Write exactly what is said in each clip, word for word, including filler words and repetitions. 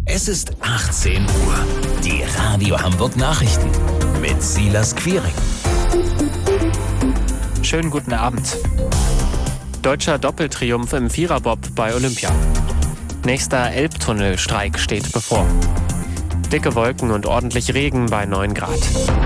Es ist achtzehn Uhr. Die Radio Hamburg Nachrichten mit Silas Quiring. Schönen guten Abend. Deutscher Doppeltriumph im Viererbob bei Olympia. Nächster Elbtunnelstreik steht bevor. Dicke Wolken und ordentlich Regen bei neun Grad.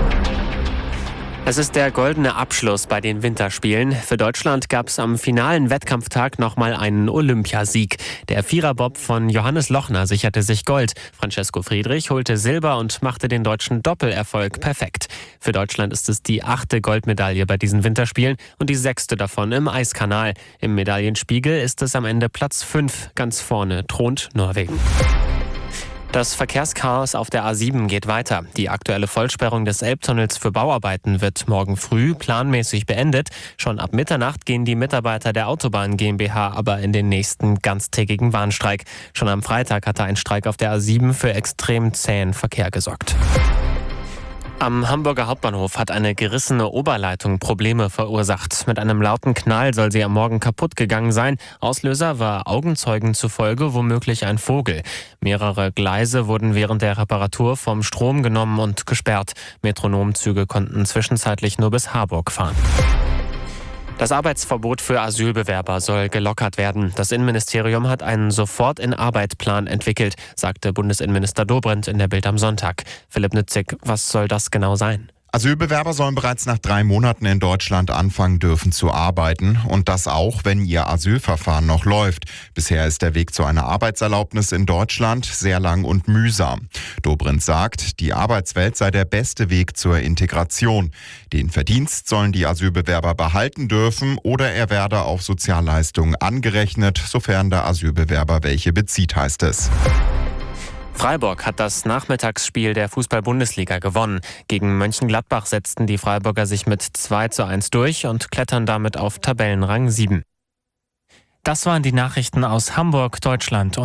Es ist der goldene Abschluss bei den Winterspielen. Für Deutschland gab es am finalen Wettkampftag nochmal einen Olympiasieg. Der Viererbob von Johannes Lochner sicherte sich Gold. Francesco Friedrich holte Silber und machte den deutschen Doppelerfolg perfekt. Für Deutschland ist es die achte Goldmedaille bei diesen Winterspielen und die sechste davon im Eiskanal. Im Medaillenspiegel ist es am Ende Platz fünf. Ganz vorne thront Norwegen. Das Verkehrschaos auf der A sieben geht weiter. Die aktuelle Vollsperrung des Elbtunnels für Bauarbeiten wird morgen früh planmäßig beendet. Schon ab Mitternacht gehen die Mitarbeiter der Autobahn GmbH aber in den nächsten ganztägigen Warnstreik. Schon am Freitag hatte ein Streik auf der A sieben für extrem zähen Verkehr gesorgt. Am Hamburger Hauptbahnhof hat eine gerissene Oberleitung Probleme verursacht. Mit einem lauten Knall soll sie am Morgen kaputt gegangen sein. Auslöser war Augenzeugen zufolge womöglich ein Vogel. Mehrere Gleise wurden während der Reparatur vom Strom genommen und gesperrt. Metronomzüge konnten zwischenzeitlich nur bis Harburg fahren. Das Arbeitsverbot für Asylbewerber soll gelockert werden. Das Innenministerium hat einen Sofort-in-Arbeit-Plan entwickelt, sagte Bundesinnenminister Dobrindt in der Bild am Sonntag. Philipp Nützig, was soll das genau sein? Asylbewerber sollen bereits nach drei Monaten in Deutschland anfangen dürfen zu arbeiten. Und das auch, wenn ihr Asylverfahren noch läuft. Bisher ist der Weg zu einer Arbeitserlaubnis in Deutschland sehr lang und mühsam. Dobrindt sagt, die Arbeitswelt sei der beste Weg zur Integration. Den Verdienst sollen die Asylbewerber behalten dürfen oder er werde auf Sozialleistungen angerechnet, sofern der Asylbewerber welche bezieht, heißt es. Freiburg hat das Nachmittagsspiel der Fußball-Bundesliga gewonnen. Gegen Mönchengladbach setzten die Freiburger sich mit zwei zu eins durch und klettern damit auf Tabellenrang sieben. Das waren die Nachrichten aus Hamburg, Deutschland und